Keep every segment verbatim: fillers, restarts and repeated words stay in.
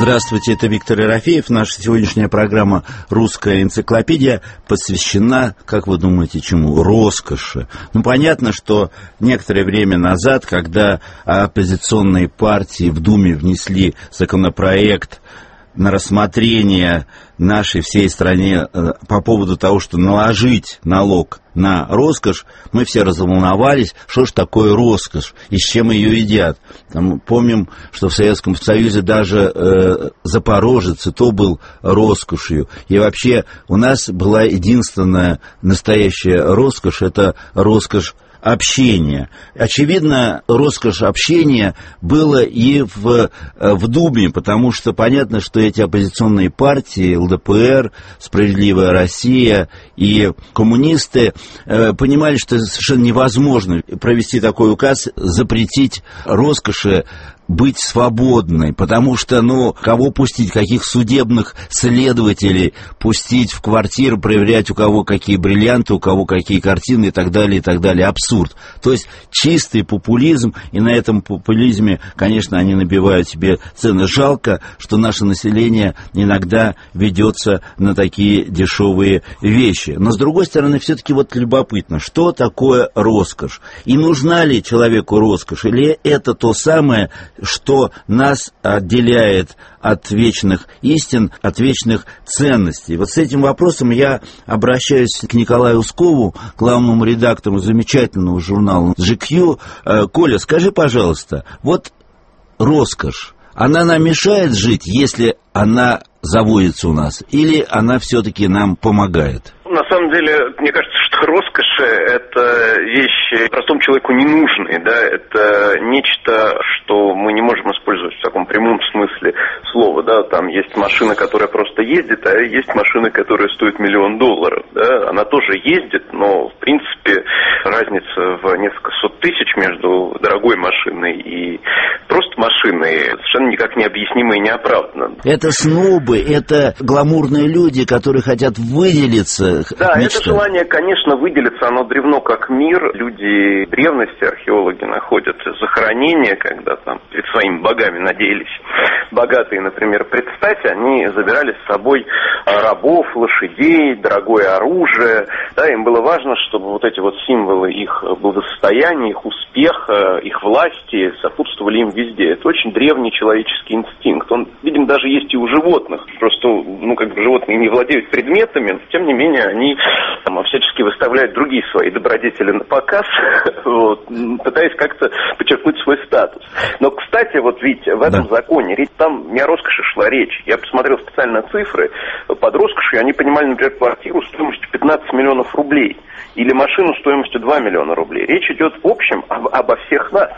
Здравствуйте, это Виктор Ерофеев. Наша сегодняшняя программа «Русская энциклопедия» посвящена, как вы думаете, чему? Роскоши. Ну, понятно, что некоторое время назад, когда оппозиционные партии в Думе внесли законопроект на рассмотрение нашей всей стране по поводу того, что наложить налог на роскошь, мы все разволновались, что ж такое роскошь и с чем ее едят. Там, помним, что в Советском Союзе даже э, Запорожец и то был роскошью. И вообще у нас была единственная настоящая роскошь, это роскошь общения. Очевидно, роскошь общения было и в, в Думе, потому что понятно, что эти оппозиционные партии, эл дэ пэ эр, «Справедливая Россия» и коммунисты э, понимали, что совершенно невозможно провести такой указ, запретить роскоши быть свободной, потому что, ну, кого пустить, каких судебных следователей пустить в квартиру, проверять, у кого какие бриллианты, у кого какие картины и так далее, и так далее. Абсурд. То есть чистый популизм, и на этом популизме, конечно, они набивают себе цены. Жалко, что наше население иногда ведется на такие дешевые вещи. Но, с другой стороны, все-таки вот любопытно, что такое роскошь? И нужна ли человеку роскошь? Или это то самое, что нас отделяет от вечных истин, от вечных ценностей? Вот с этим вопросом я обращаюсь к Николаю Ускову, главному редактору замечательного журнала джи кью. Коля, скажи, пожалуйста, вот роскошь, она нам мешает жить, если она заводится у нас, или она все-таки нам помогает? На самом деле, мне кажется, что роскошь – это вещи простому человеку ненужные, да, это нечто, что мы не можем использовать в таком прямом смысле слова, да, там есть машина, которая просто ездит, а есть машина, которая стоит миллион долларов, да, она тоже ездит, но, в принципе, разница в несколько сот тысяч между дорогой машиной и просто машиной совершенно никак не объяснима и не оправдана. Это снобы, это гламурные люди, которые хотят выделиться. Да, мечта. Это желание, конечно, выделиться, оно древно как мир. Люди древности, археологи, находят захоронения, когда там перед своими богами надеялись. Богатые, например, предстать, они забирали с собой рабов, лошадей, дорогое оружие. Да, им было важно, чтобы вот эти вот символы их благосостояния, их успеха, их власти сопутствовали им везде. Это очень древний человеческий инстинкт. Он, видимо, даже есть и у животных. Просто, ну, как бы животные не владеют предметами, тем не менее, они там, всячески выставляют другие свои добродетели на показ, вот, пытаясь как-то подчеркнуть свой статус. Но, кстати, вот видите, в этом да. законе, там не о роскоши шла речь. Я посмотрел специально цифры. Под роскошью они понимали, например, квартиру стоимостью пятнадцать миллионов рублей или машину стоимостью два миллиона рублей. Речь идет в общем об, обо всех нас.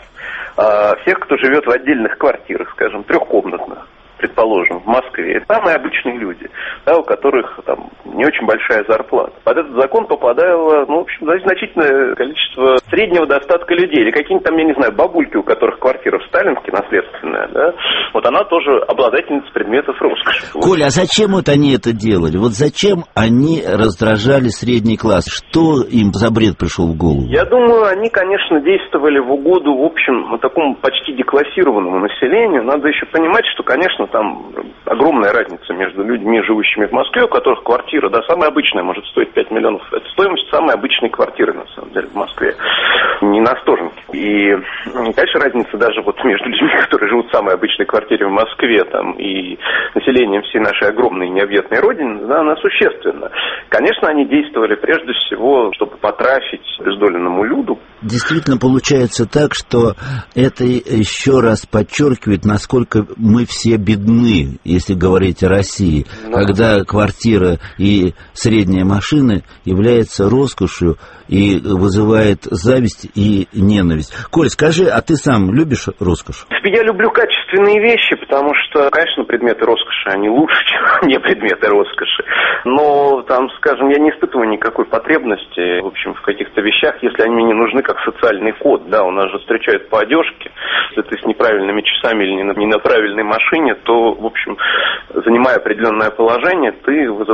О всех, кто живет в отдельных квартирах, скажем, трехкомнатных, предположим, в Москве. Это самые обычные люди, да, у которых там не очень большая зарплата. Под этот закон попадало, ну, в общем, значительное количество среднего достатка людей. Или какие-нибудь там, я не знаю, бабульки, у которых квартира в Сталинске наследственная, да, вот она тоже обладательница предметов роскоши. Коля, а зачем вот они это делали? Вот зачем они раздражали средний класс? Что им за бред пришел в голову? Я думаю, они, конечно, действовали в угоду, в общем, такому почти деклассированному населению. Надо еще понимать, что, конечно, там огромная разница между людьми, живущими в Москве, у которых квартира, да, самая обычная может стоить пять миллионов. Это стоимость самой обычной квартиры, на самом деле, в Москве. Не на Стоженке. И, конечно, разница даже вот между людьми, которые живут в самой обычной квартире в Москве, там, и населением всей нашей огромной необъятной родины, да, она существенна. Конечно, они действовали прежде всего, чтобы потрафить обездоленному люду. Действительно получается так, что это еще раз подчеркивает, насколько мы все бедны, если говорить о России, да. Когда квартира и средняя машина является роскошью и вызывает зависть и ненависть. Коль, скажи, а ты сам любишь роскошь? Я люблю качественные вещи, потому что, конечно, предметы роскоши, они лучше, чем не предметы роскоши. Но, там, скажем, я не испытываю никакой потребности, в общем, в каких-то вещах, если они мне не нужны как социальный код. Да, у нас же встречают по одежке. Если ты с неправильными часами или не на, не на правильной машине, то, в общем, занимая определенное положение, ты вызываешь какие-то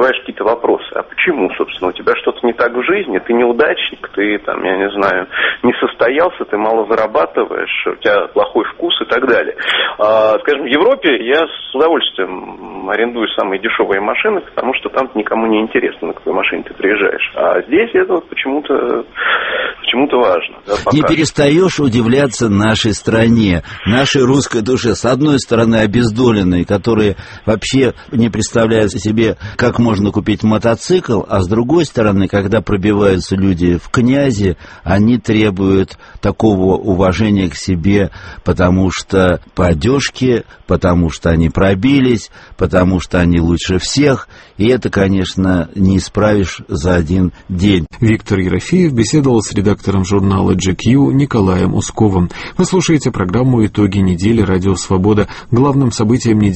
вопросы. А почему, собственно, у тебя что-то не так в жизни, ты неудачник, ты, там, я не знаю, не состоялся, ты мало зарабатываешь, у тебя плохой вкус и так далее. А, скажем, в Европе я с удовольствием арендую самые дешевые машины, потому что там никому не интересно, на какой машине ты приезжаешь. А здесь это вот почему-то, почему-то важно. Да, не перестаешь удивляться нашей стране, нашей русской душе. С одной стороны, обездоленные, которые вообще не представляют себе, как можно купить мотоцикл, а с другой стороны, когда пробиваются люди в князи, они требуют такого уважения к себе, потому что по одежке, потому что они пробились, потому что они лучше всех, и это, конечно, не исправишь за один день. Виктор Ерофеев беседовал с редактором журнала джи кью Николаем Усковым. Вы слушаете программу «Итоги недели. Радио Свобода». Главным событием недели